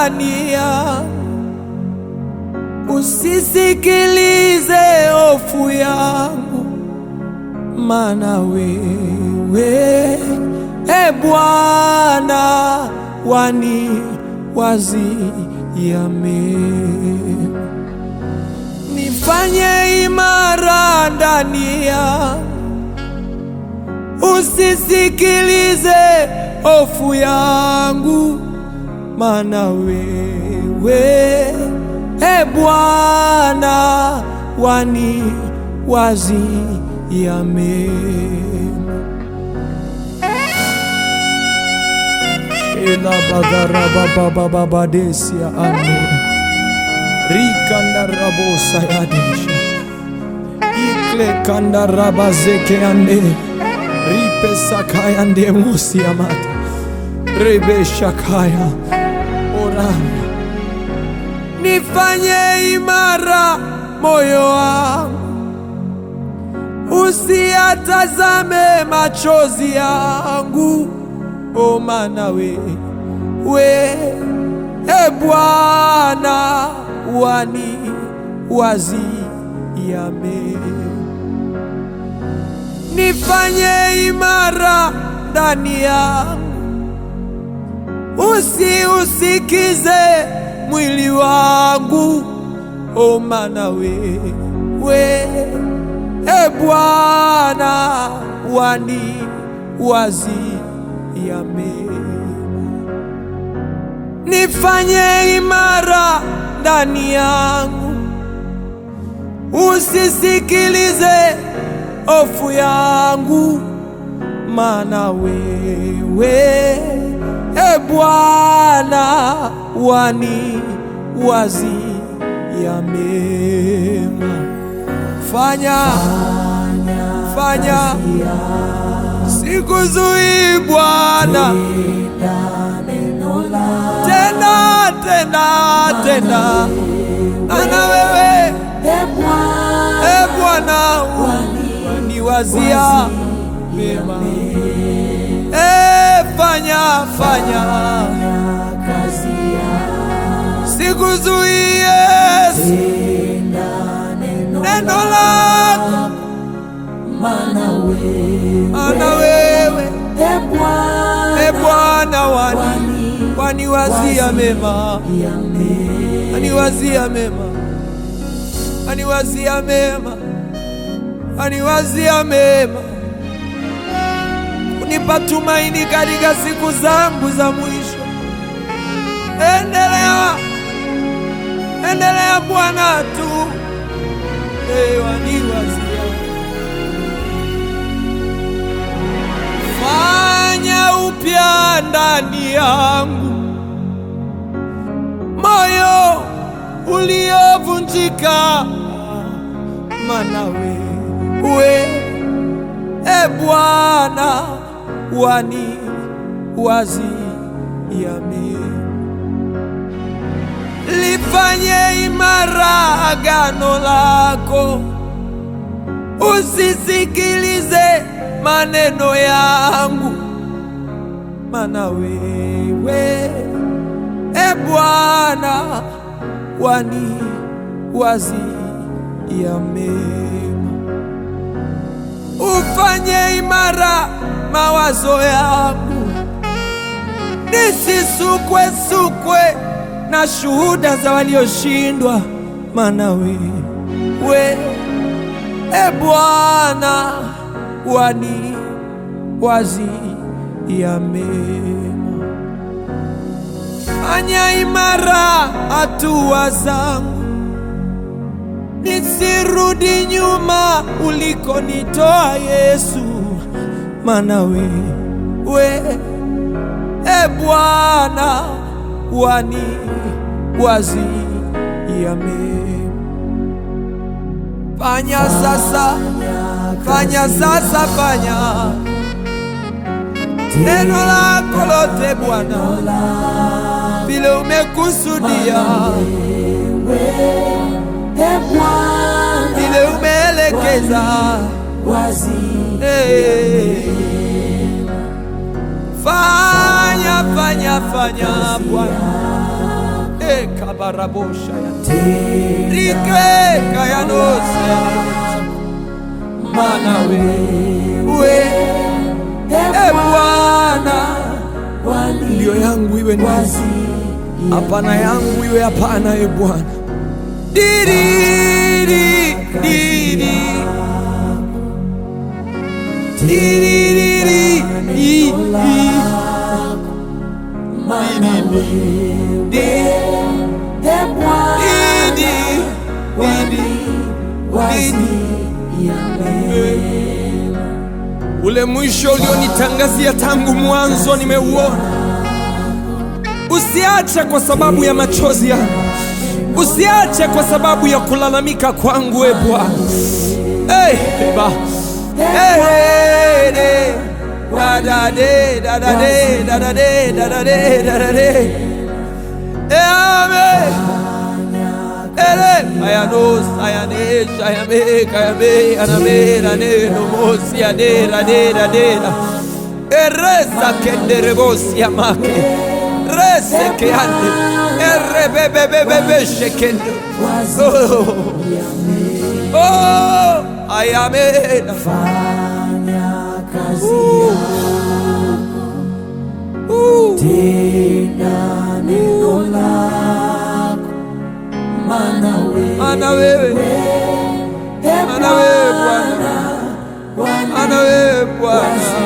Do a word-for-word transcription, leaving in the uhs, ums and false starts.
ndani yangu, usisikilize hofu yangu, maana wewe e Bwana waniwazia mema. Nifanye imara ndani yangu, usisikilize hofu yangu, maana wewe e Bwana waniwazia mema. Ela bagara baba baba badesia ane rikanda rabosa yadesha ikle kanda rabazeke ande ripe sakaya ande mosi amata rebe shakaya orana. Nifanye imara moyo wangu, usiatazame machozi yangu, o maana wewe e Bwana waniwazia mema. Nifanye imara ndani yangu, usiusikize mwili wangu, o maana wewe e Bwana waniwazia mema. Nifanye imara ndani yangu, usisikilize hofu yangu, maana wewe e Bwana waniwazia mema. Fanya, fanya, sikuzui Bwana, tena tena tena, ana wewe e Bwana waniwazia mema. E fanya, fanya, sikuzui Yesu, neno lako, maana wewe e Bwana waniwazia mema, waniwazia mema, waniwazia mema, waniwazia mema, unipa tumaini katika siku zangu za mwisho. Endelea, endelea Bwana tu, e waniwazia. Fanya upya ndani yangu moyo uliovunjika, maana wewe e Bwana waniwazia mema. Lifanye imara agano lako, usisikilize maneno yangu, maana wewe e Bwana waniwazia mema. Ufanye imara mawazo yangu, nisisukwe sukwe na shuhuda za walioshindwa, maana wewe e Bwana waniwazia mema. Fanya imara hatua zangu, nisirudi nyuma ulikonitoa Yesu, maana wewe e Bwana waniwazia mema. Fanya sasa, fanya sasa, fanya neno lako lote Bwana, vile umekusudia, vile umeelekeza. Hey. Fanya, fanya, fanya Bwana, kabarabosha ya rike kayanose mana wewe e Bwana ndio yangu iwe ndio hapana yangu iwe hapana e Bwana diriri diriri diriri i ule mwisho ulionitangazia tangu mwanzo nimeuona. Usiache kwa sababu ya machozi yangu, usiache kwa sababu ya kulalamika kwangu e Bwana. Hey, baba. Hey, hey, hey. Da da de da da de da da de da da de da da de. Amen. Ele ayanos ayanesh ayame kayame aname rane nomosi ade rane rane. Eresa kenderebosi amake. Rese ke ande. Erre bebe bebe bebe shekendo. Oh, ayame. Tena neno lako mana wewe mana wewe mana wewe Bwana mana wewe Bwana